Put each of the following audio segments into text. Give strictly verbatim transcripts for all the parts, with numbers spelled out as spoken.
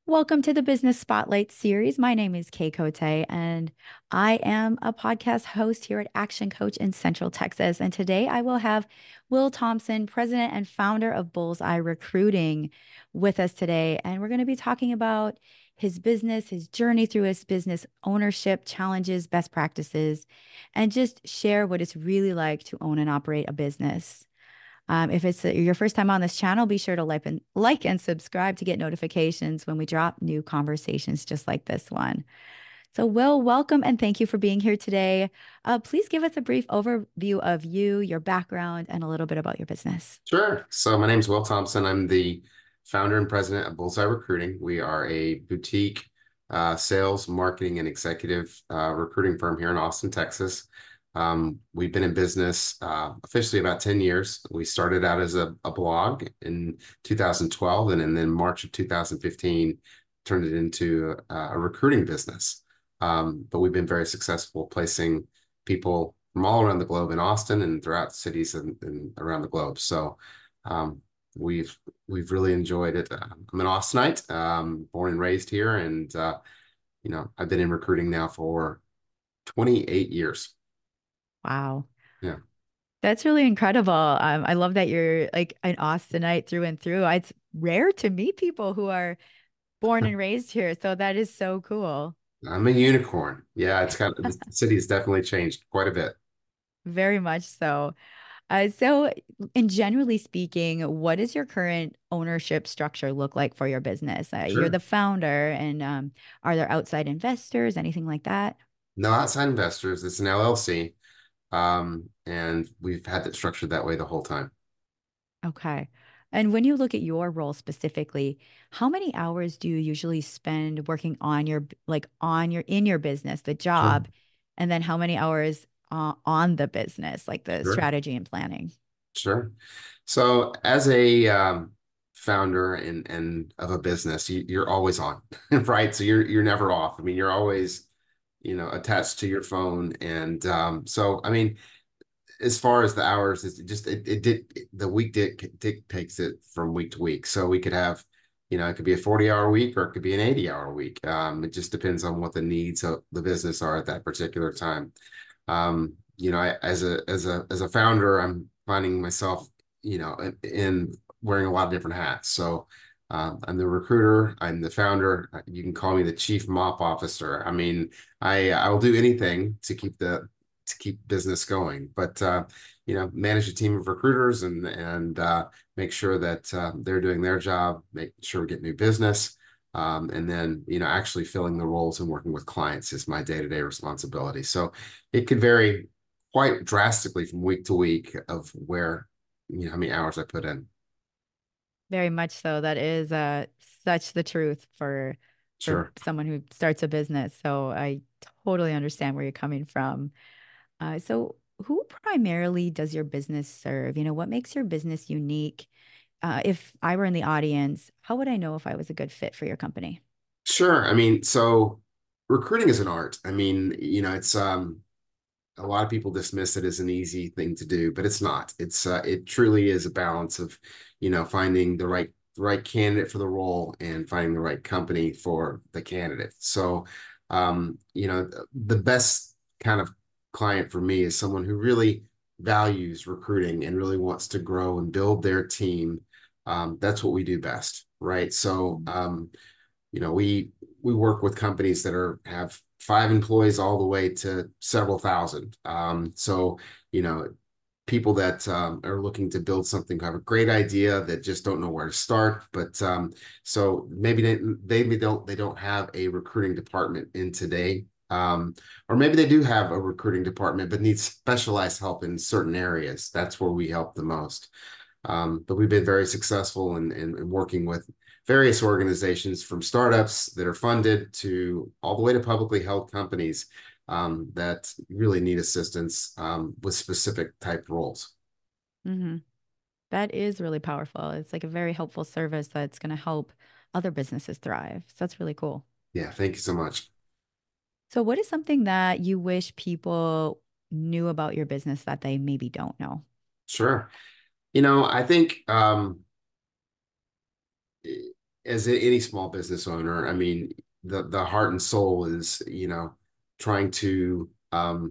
Welcome to the Business Spotlight series. My name is Kay Cote, and I am a podcast host here at Action Coach in Central Texas. And today I will have Will Thompson, president and founder of Bullseye Recruiting, with us today. And we're going to be talking about his business, his journey through his business ownership, challenges, best practices, and just share what it's really like to own and operate a business. Um, if it's your first time on this channel, be sure to like and, like and subscribe to get notifications when we drop new conversations just like this one. So, Will, welcome and thank you for being here today. Uh, please give us a brief overview of you, your background, and a little bit about your business. Sure. So my name's Will Thompson. I'm the founder and president of Bullseye Recruiting. We are a boutique uh, sales, marketing, and executive uh, recruiting firm here in Austin, Texas. Um, we've been in business uh, officially about ten years. We started out as a, a blog in two thousand twelve, and, and then March of two thousand fifteen turned it into a, a recruiting business. Um, but we've been very successful placing people from all around the globe in Austin and throughout cities and, and around the globe. So um, we've we've really enjoyed it. Uh, I'm an Austinite, um, born and raised here, and uh, you know I've been in recruiting now for twenty-eight years. Wow. Yeah, That's really incredible. Um, I love that you're like an Austinite through and through. It's rare to meet people who are born and raised here. So that is so cool. I'm a unicorn. Yeah, it's kind of the city has definitely changed quite a bit. Very much so. Uh, so, in generally speaking, what does your current ownership structure look like for your business? Uh, you're Sure. the founder, and um, are there outside investors, anything like that? No outside investors. It's an L L C, um, and we've had it structured that way the whole time. Okay. And when you look at your role specifically, how many hours do you usually spend working on your, like on your, in your business, the Sure. job, and then how many hours uh, on the business, like the Sure. strategy and planning? Sure. So as a um, founder and and of a business, you, you're always on, right? So you're you're never off. I mean, you're always, you know, attached to your phone. And um, so, I mean, as far as the hours, it's just it, it did the week dic dictates it from week to week. So we could have, you know, it could be a forty hour week or it could be an eighty hour week. Um, it just depends on what the needs of the business are at that particular time. Um, you know, I, as a as a as a founder, I'm finding myself, you know, in, in wearing a lot of different hats. So um, I'm the recruiter, I'm the founder. You can call me the chief mop officer. I mean, I I will do anything to keep the to keep business going, but uh, you know, manage a team of recruiters and and uh, make sure that uh, they're doing their job, make sure we get new business. Um, and then, you know, actually filling the roles and working with clients is my day-to-day responsibility. So it could vary quite drastically from week to week of where, you know, how many hours I put in. Very much so. That is uh, such the truth for for Sure. someone who starts a business. So I totally understand where you're coming from. Uh, so who primarily does your business serve? You know, what makes your business unique? Uh, if I were in the audience, how would I know if I was a good fit for your company? Sure. I mean, so recruiting is an art. I mean, you know, it's um a lot of people dismiss it as an easy thing to do, but it's not. It's uh, it truly is a balance of, you know, finding the right the right candidate for the role and finding the right company for the candidate. So, um, you know, the best kind of client for me is someone who really values recruiting and really wants to grow and build their team. Um, that's what we do best, right? So, um, you know, we we work with companies that are have five employees all the way to several thousand. Um, so, you know, people that um, are looking to build something have a great idea that just don't know where to start. But um, so maybe they they don't they don't have a recruiting department in today. Um, or maybe they do have a recruiting department, but need specialized help in certain areas. That's where we help the most. Um, but we've been very successful in, in, in working with various organizations from startups that are funded to all the way to publicly held companies um, that really need assistance um, with specific type roles. Hmm. That is really powerful. It's like a very helpful service that's going to help other businesses thrive. So that's really cool. Yeah, thank you so much. So, what is something that you wish people knew about your business that they maybe don't know? Sure. You know, I think um, as a- any small business owner, I mean, the the heart and soul is, you know, trying to um,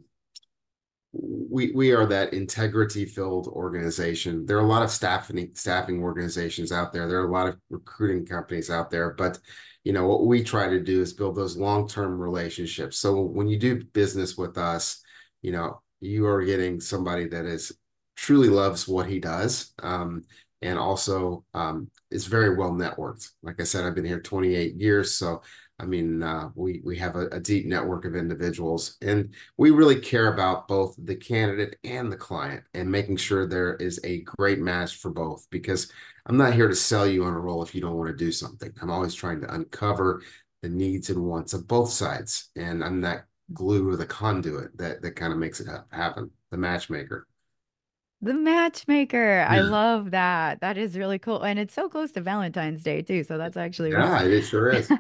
we we are that integrity filled organization. There are a lot of staffing staffing organizations out there. There are a lot of recruiting companies out there, but you know what we try to do is build those long-term relationships. So when you do business with us, you know, you are getting somebody that is truly loves what he does, um, and also um, is very well networked. Like I said, I've been here twenty-eight years, so I mean, uh, we we have a, a deep network of individuals, and we really care about both the candidate and the client and making sure there is a great match for both. Because I'm not here to sell you on a role if you don't want to do something. I'm always trying to uncover the needs and wants of both sides, and I'm that glue or the conduit that that kind of makes it happen, the matchmaker. The matchmaker. I Yeah, love that. That is really cool. And it's so close to Valentine's Day too. So that's actually yeah, it sure is.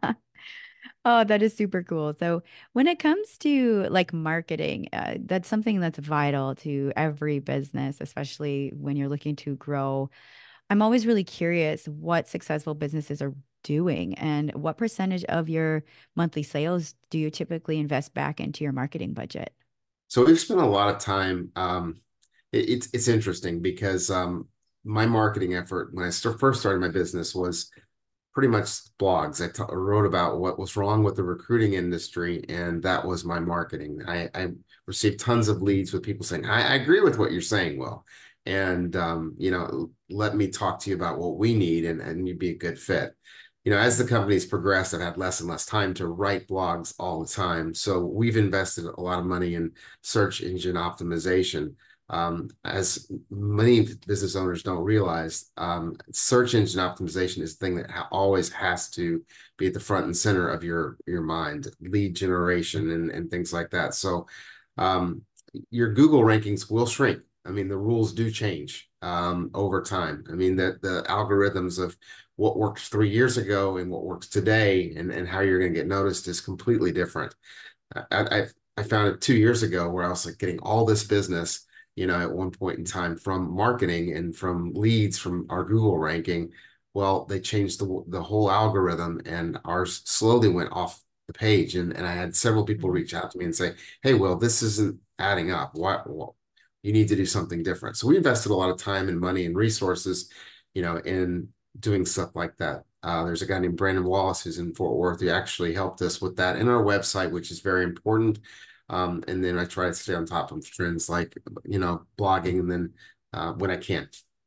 Oh, that is super cool. So when it comes to like marketing, uh, that's something that's vital to every business, especially when you're looking to grow. I'm always really curious what successful businesses are doing and what percentage of your monthly sales do you typically invest back into your marketing budget? So we've spent a lot of time. Um, it, it's it's interesting because um, my marketing effort when I st first started my business was pretty much blogs. I t- wrote about what was wrong with the recruiting industry, and that was my marketing. I, I received tons of leads with people saying, I, I agree with what you're saying, Will. And, um, you know, let me talk to you about what we need, and, and you'd be a good fit. You know, as the company's progressed, I've had less and less time to write blogs all the time. So we've invested a lot of money in search engine optimization. Um, as many business owners don't realize, um, search engine optimization is the thing that ha always has to be at the front and center of your your mind, lead generation and, and things like that. So um, your Google rankings will shrink. I mean, the rules do change um, over time. I mean, the, the algorithms of what worked three years ago and what works today and, and how you're going to get noticed is completely different. I, I I found it two years ago where I was like getting all this business, you know, at one point in time from marketing and from leads from our Google ranking. Well, they changed the the whole algorithm and ours slowly went off the page. And, and I had several people Mhm. reach out to me and say, hey, well, this isn't adding up. What, well, you need to do something different. So we invested a lot of time and money and resources, you know, in doing stuff like that. Uh, there's a guy named Brandon Wallace who's in Fort Worth who actually helped us with that in our website, which is very important. Um, and then I try to stay on top of trends like, you know, blogging and then uh, when I can.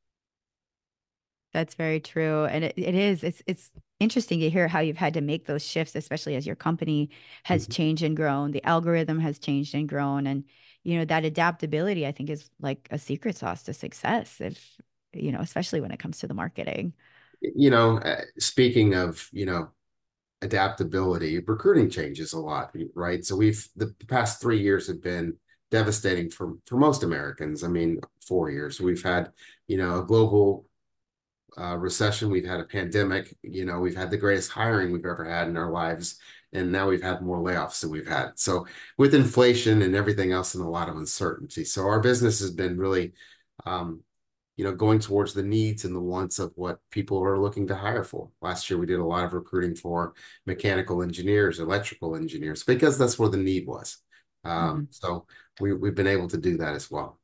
That's very true. And it, it is, it's it's interesting to hear how you've had to make those shifts, especially as your company has Mhm. changed and grown. The algorithm has changed and grown. And, you know, that adaptability, I think, is like a secret sauce to success if, you know, especially when it comes to the marketing. You know, uh, speaking of, you know, adaptability, recruiting changes a lot, right? So we've the past three years have been devastating for for most Americans. I mean, four years. We've had, you know, a global uh, recession. We've had a pandemic. You know, we've had the greatest hiring we've ever had in our lives, and now we've had more layoffs than we've had. So with inflation and everything else, and a lot of uncertainty. So our business has been really, um, you know, going towards the needs and the wants of what people are looking to hire for. Last year, we did a lot of recruiting for mechanical engineers, electrical engineers, because that's where the need was. Um, Mhm. so we, we've been able to do that as well.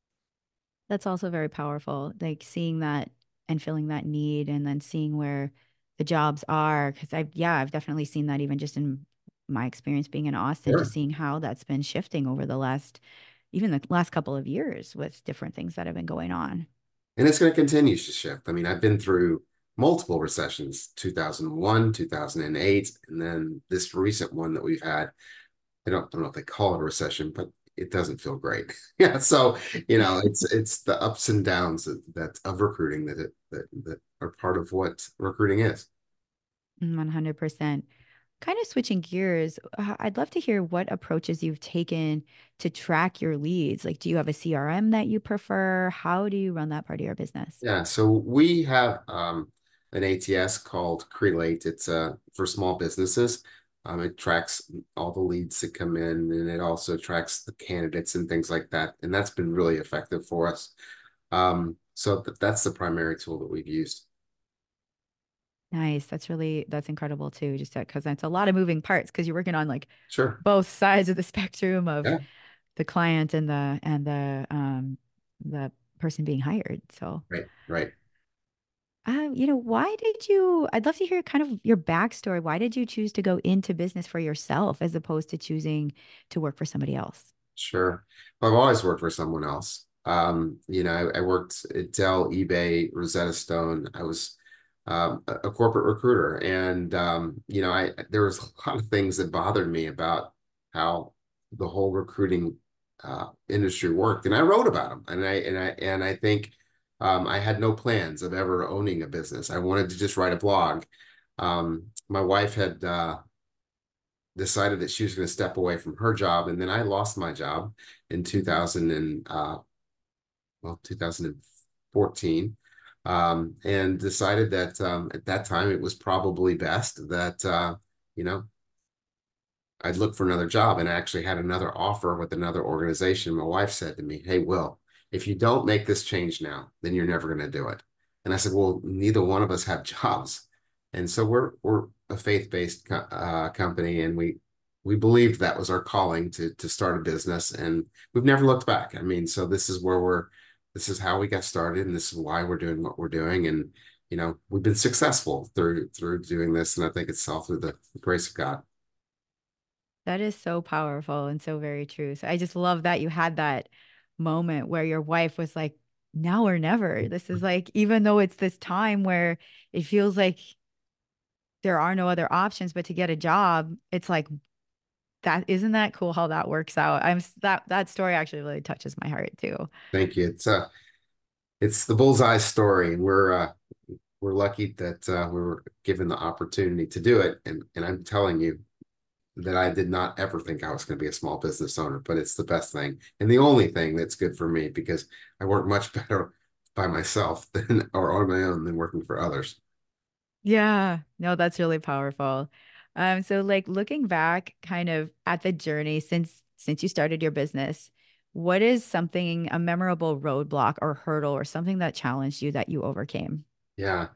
That's also very powerful, like seeing that and feeling that need and then seeing where the jobs are. Cause I've, yeah, I've definitely seen that even just in my experience being in Austin, just Sure. seeing how that's been shifting over the last, even the last couple of years with different things that have been going on. And it's going to continue to shift. I mean, I've been through multiple recessions, two thousand one, two thousand eight, and then this recent one that we've had. I don't, I don't know if they call it a recession, but it doesn't feel great. Yeah. So, you know, it's it's the ups and downs that, that of recruiting that it that that are part of what recruiting is. one hundred percent. Kind of switching gears, uh, I'd love to hear what approaches you've taken to track your leads. Like, do you have a C R M that you prefer? How do you run that part of your business? Yeah, so we have um, an A T S called Crelate. It's uh, for small businesses. Um, it tracks all the leads that come in, and it also tracks the candidates and things like that. And that's been really effective for us. Um, so th that's the primary tool that we've used. Nice. That's really that's incredible too. Just because it's a lot of moving parts because you're working on like Sure. both sides of the spectrum of Yeah. the client and the and the um the person being hired. So, Right. Right. uh, you know, why did you? I'd love to hear kind of your backstory. Why did you choose to go into business for yourself as opposed to choosing to work for somebody else? Sure. Well, I've always worked for someone else. Um, you know, I, I worked at Dell, eBay, Rosetta Stone. I was um, a, a corporate recruiter, and um, you know, I there was a lot of things that bothered me about how the whole recruiting uh, industry worked, and I wrote about them. And I and I and I think um, I had no plans of ever owning a business. I wanted to just write a blog. Um, my wife had uh, decided that she was going to step away from her job, and then I lost my job in two thousand and uh, well, two thousand fourteen, um, and decided that um, at that time it was probably best that uh, you know I'd look for another job. And I actually had another offer with another organization. My wife said to me, "Hey, Will, if you don't make this change now, then you're never going to do it." And I said, "Well, neither one of us have jobs." And so we're we're a faith-based co uh, company, and we we believed that was our calling to to start a business, and we've never looked back. I mean, so this is where we're this is how we got started, and this is why we're doing what we're doing. And you know, we've been successful through through doing this, and I think it's all through the grace of God. That is so powerful and so very true. So I just love that you had that moment where your wife was like, now or never. This is like, even though it's this time where it feels like there are no other options but to get a job, it's like that isn't that cool how that works out. I'm that that story actually really touches my heart too. Thank you. It's uh it's the bullseye story, and we're uh we're lucky that uh, we were given the opportunity to do it. And and I'm telling you that I did not ever think I was going to be a small business owner, but it's the best thing and the only thing that's good for me, because I work much better by myself than or on my own than working for others. Yeah, no, that's really powerful. Um, so like looking back kind of at the journey since since you started your business, what is something, a memorable roadblock or hurdle or something that challenged you that you overcame? Yeah.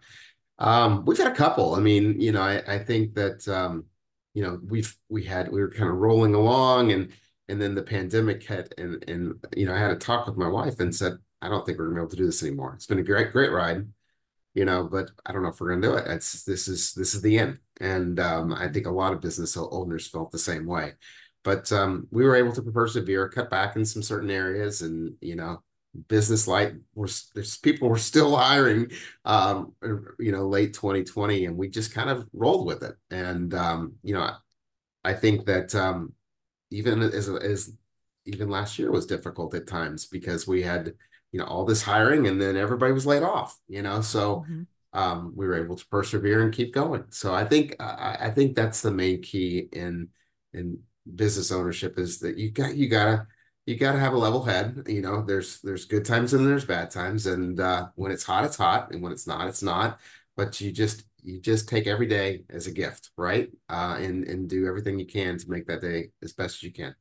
Um, we've had a couple. I mean, you know, I, I think that um, you know, we've we had we were kind of rolling along, and and then the pandemic hit, and and you know, I had a talk with my wife and said, I don't think we're gonna be able to do this anymore. It's been a great, great ride, you know, but I don't know if we're gonna do it. It's this is this is the end. And um, I think a lot of business owners felt the same way. But um, we were able to persevere, cut back in some certain areas, and you know, business light was there's people were still hiring, um, you know, late twenty twenty, and we just kind of rolled with it. And um, you know, I think that um, even as as even last year was difficult at times because we had, you know, all this hiring, and then everybody was laid off, you know, so Hmm. um, we were able to persevere and keep going. So I think I, I think that's the main key in in business ownership, is that you got you gotta you gotta have a level head. You know, there's there's good times and there's bad times, and uh, when it's hot, it's hot, and when it's not, it's not. But you just you just take every day as a gift, right? Uh, and and do everything you can to make that day as best as you can.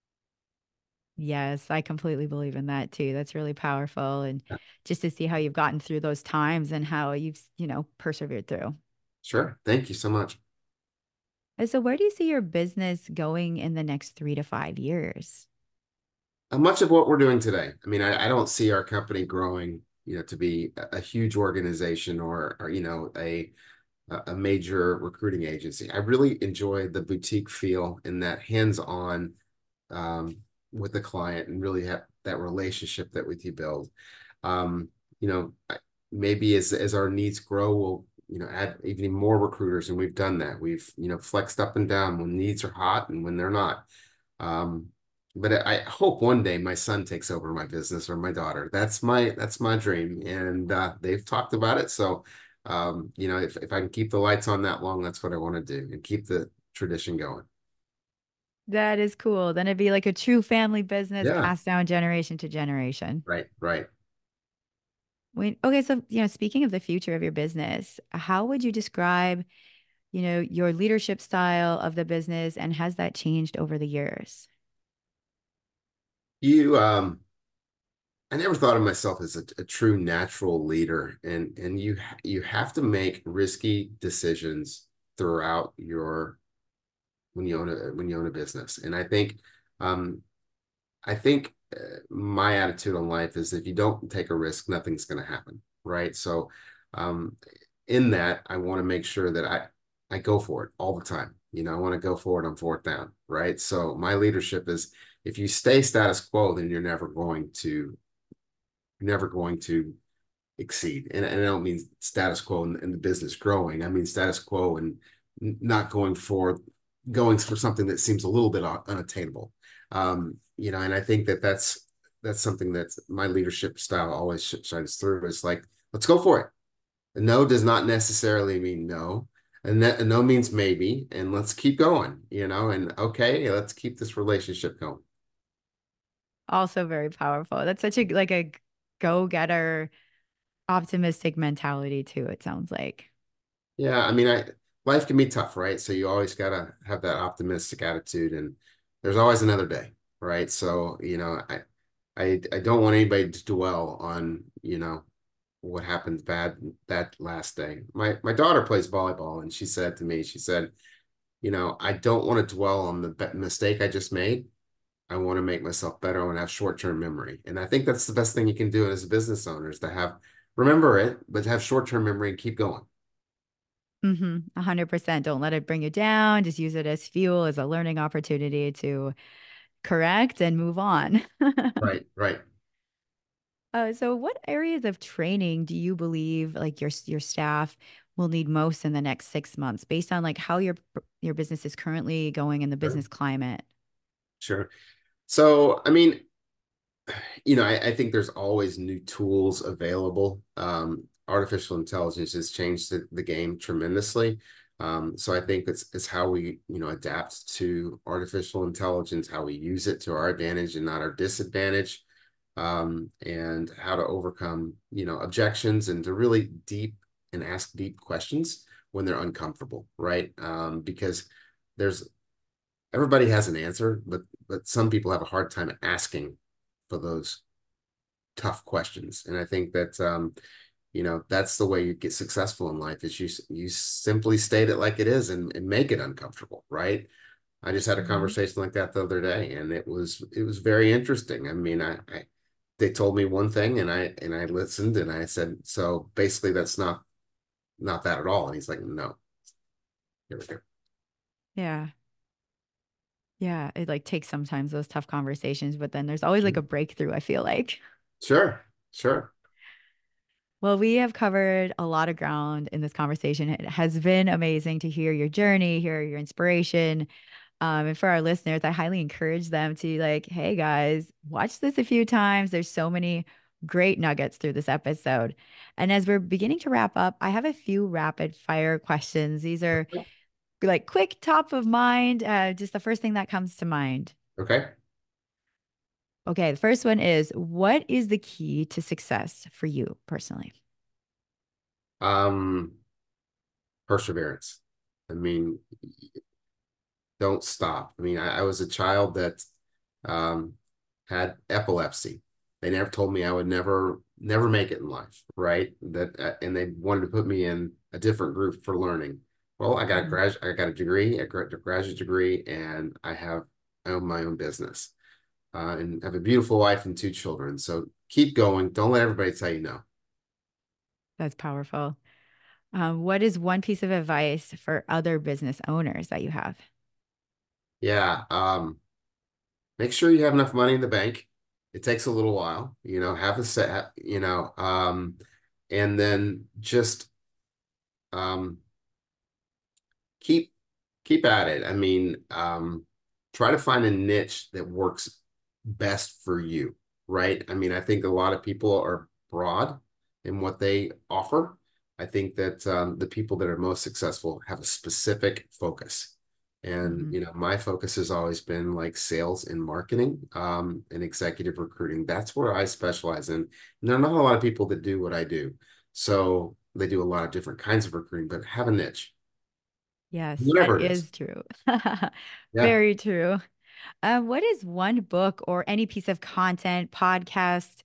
Yes, I completely believe in that too. That's really powerful. And just to see how you've gotten through those times and how you've, you know, persevered through. Sure. Thank you so much. And so where do you see your business going in the next three to five years? Uh, much of what we're doing today. I mean, I, I don't see our company growing, you know, to be a, a huge organization, or, or, you know, a a major recruiting agency. I really enjoy the boutique feel and that hands-on um, with the client, and really have that relationship that with you build. Um, you know, maybe as as our needs grow, we'll, you know, add even more recruiters, and we've done that. We've, you know, flexed up and down when needs are hot and when they're not. Um, but I hope one day my son takes over my business, or my daughter. That's my that's my dream, and uh, they've talked about it. So, um, you know, if if I can keep the lights on that long, that's what I want to do, and keep the tradition going. That is cool. Then it'd be like a true family business Yeah, passed down generation to generation. right, right. Wait, okay, so you know, speaking of the future of your business, how would you describe, you know, your leadership style of the business and has that changed over the years? You um I never thought of myself as a, a true natural leader, and and you you have to make risky decisions throughout your when you own a when you own a business. And I think um, I think uh, my attitude on life is if you don't take a risk, nothing's going to happen, right? So, um, in that, I want to make sure that I I go for it all the time. You know, I want to go for it on fourth down, right? So my leadership is if you stay status quo, then you're never going to you're never going to exceed. And, and I don't mean status quo in, in the business growing. I mean status quo and not going for going for something that seems a little bit unattainable. Um, you know, and I think that that's that's something that my leadership style always shines through. It's like, let's go for it. A no does not necessarily mean no. And that a no means maybe, and let's keep going, you know, and okay, let's keep this relationship going. Also very powerful. That's such a like a go-getter, optimistic mentality too, it sounds like. Yeah, I mean, I life can be tough, right? So you always gotta have that optimistic attitude, and there's always another day, right? So, you know, I I I don't want anybody to dwell on, you know, what happened bad that last day. My my daughter plays volleyball, and she said to me, she said, you know, I don't want to dwell on the mistake I just made. I want to make myself better. I want to have short-term memory, and I think that's the best thing you can do as a business owner is to have remember it, but have short-term memory and keep going. Mm-hmm. A hundred percent. Don't let it bring you down. Just use it as fuel, as a learning opportunity to correct and move on. Right, right. Uh, so what areas of training do you believe like your your staff will need most in the next six months based on like how your your business is currently going in the Sure. business climate? Sure. So, I mean, you know, I, I think there's always new tools available. Um, artificial intelligence has changed the, the game tremendously. Um, so I think it's it's how we, you know, adapt to artificial intelligence, how we use it to our advantage and not our disadvantage, um, and how to overcome, you know, objections and to really deep and ask deep questions when they're uncomfortable, right? Um, because there's everybody has an answer, but but some people have a hard time asking for those tough questions. And I think that um, you know, that's the way you get successful in life is you you simply state it like it is and, and make it uncomfortable, right? I just had a Mhm. conversation like that the other day, and it was it was very interesting. I mean, I, I they told me one thing, and I and I listened, and I said, so basically, that's not not that at all. And he's like, no, here we go. Yeah. Yeah. It like takes sometimes those tough conversations, but then there's always like Sure, a breakthrough, I feel like. sure, sure. Well, we have covered a lot of ground in this conversation. It has been amazing to hear your journey, hear your inspiration. Um, and for our listeners, I highly encourage them to like, hey guys, watch this a few times. There's so many great nuggets through this episode. And as we're beginning to wrap up, I have a few rapid fire questions. These are like quick, top of mind, uh, just the first thing that comes to mind. Okay. Okay, the first one is what is the key to success for you personally? Um, perseverance. I mean, don't stop. I mean, I, I was a child that um, had epilepsy. They never told me I would never, never make it in life, right? That uh, and they wanted to put me in a different group for learning. Well, I got a Mhm. grad, I got a degree, a graduate degree, and I have I own my own business, uh, and have a beautiful wife and two children. So keep going. Don't let everybody tell you no. That's powerful. Um, what is one piece of advice for other business owners that you have? Yeah. Um, make sure you have enough money in the bank. It takes a little while, you know, have a set, you know, um, and then just um, keep keep at it. I mean, um, try to find a niche that works best for you, right? I mean, I think a lot of people are broad in what they offer. I think that um, the people that are most successful have a specific focus. And, Mhm. you know, my focus has always been like sales and marketing, um, and executive recruiting. That's where I specialize in. And there are not a lot of people that do what I do. So they do a lot of different kinds of recruiting, but have a niche, Yes, that whatever it is. is true. Yeah. Very true. Uh, what is one book or any piece of content, podcast,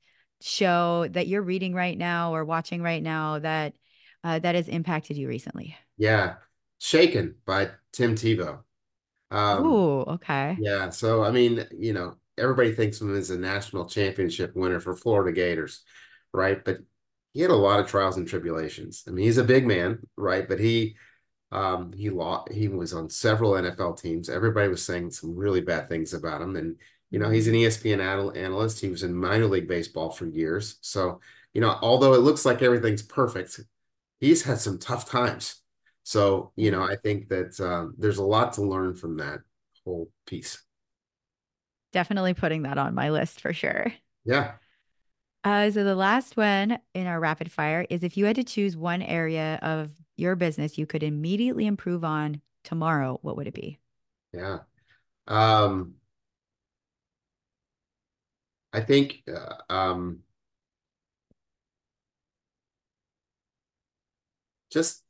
show that you're reading right now or watching right now that uh, that has impacted you recently? Yeah. Shaken by Tim Tebow. Um, Ooh, okay. yeah. So, I mean, you know, everybody thinks of him as a national championship winner for Florida Gators, right? But he had a lot of trials and tribulations. I mean, he's a big man, right? But he, um, he lost, he was on several N F L teams. Everybody was saying some really bad things about him. And, you know, he's an Mm, E S P N anal- analyst. He was in minor league baseball for years. So, you know, although it looks like everything's perfect, he's had some tough times. So, you know, yeah, I think that um, there's a lot to learn from that whole piece. definitely putting that on my list for sure. Yeah. Uh, so the last one in our rapid fire is if you had to choose one area of your business you could immediately improve on tomorrow, what would it be? Yeah. Um, I think uh, um, just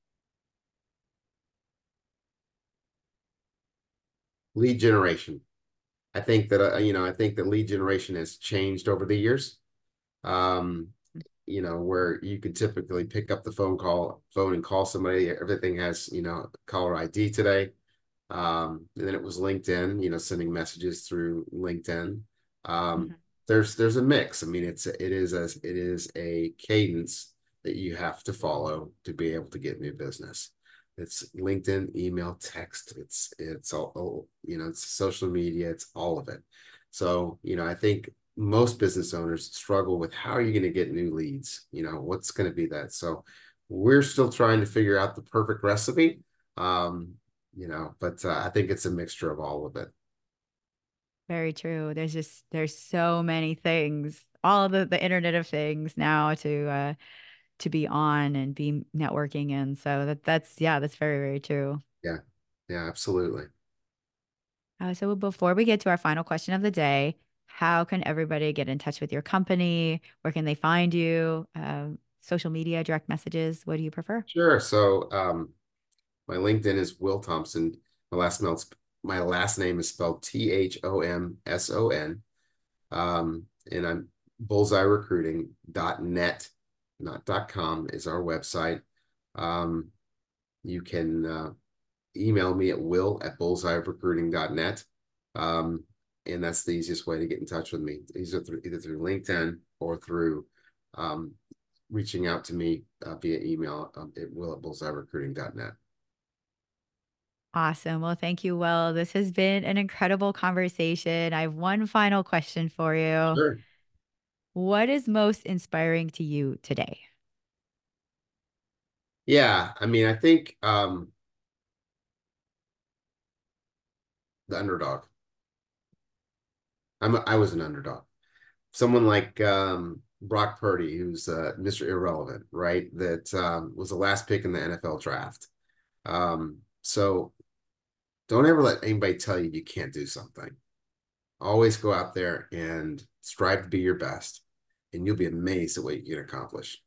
lead generation. I think that, uh, you know, I think that lead generation has changed over the years. Um, you know, where you could typically pick up the phone call, phone and call somebody. Everything has, you know, caller I D today. Um, and then it was LinkedIn, you know, sending messages through LinkedIn. Um, Mhm. there's there's a mix. I mean, it's it is a it is a cadence that you have to follow to be able to get new business. It's LinkedIn, email, text. It's it's all, all you know, it's social media. It's all of it. So, you know, I think most business owners struggle with how are you going to get new leads? You know, what's going to be that? So we're still trying to figure out the perfect recipe. Um, you know, but uh, I think it's a mixture of all of it. Very true. There's just there's so many things, all the the Internet of Things now to uh to be on and be networking in. So that that's yeah, that's very, very true. Yeah. Yeah, absolutely. Uh, so before we get to our final question of the day, how can everybody get in touch with your company? Where can they find you? Um, social media, direct messages, what do you prefer? Sure. So um, my LinkedIn is Will Thompson. My last spelled, my last name is spelled T H O M S O N. Um, and I'm bullseye recruiting dot net, not dot com is our website. Um, you can uh, email me at will at bullseye recruiting dot net. Um, and that's the easiest way to get in touch with me, either through, either through LinkedIn or through um, reaching out to me uh, via email um, at will at bullseye recruiting dot net. Awesome. Well, thank you, Will. This has been an incredible conversation. I have one final question for you. Sure. What is most inspiring to you today? Yeah. I mean, I think um, the underdog. I'm a, I was an underdog. Someone like um, Brock Purdy, who's uh, Mister Irrelevant, right? That um, was the last pick in the N F L draft. Um, so don't ever let anybody tell you you can't do something. Always go out there and strive to be your best, and you'll be amazed at what you can accomplish.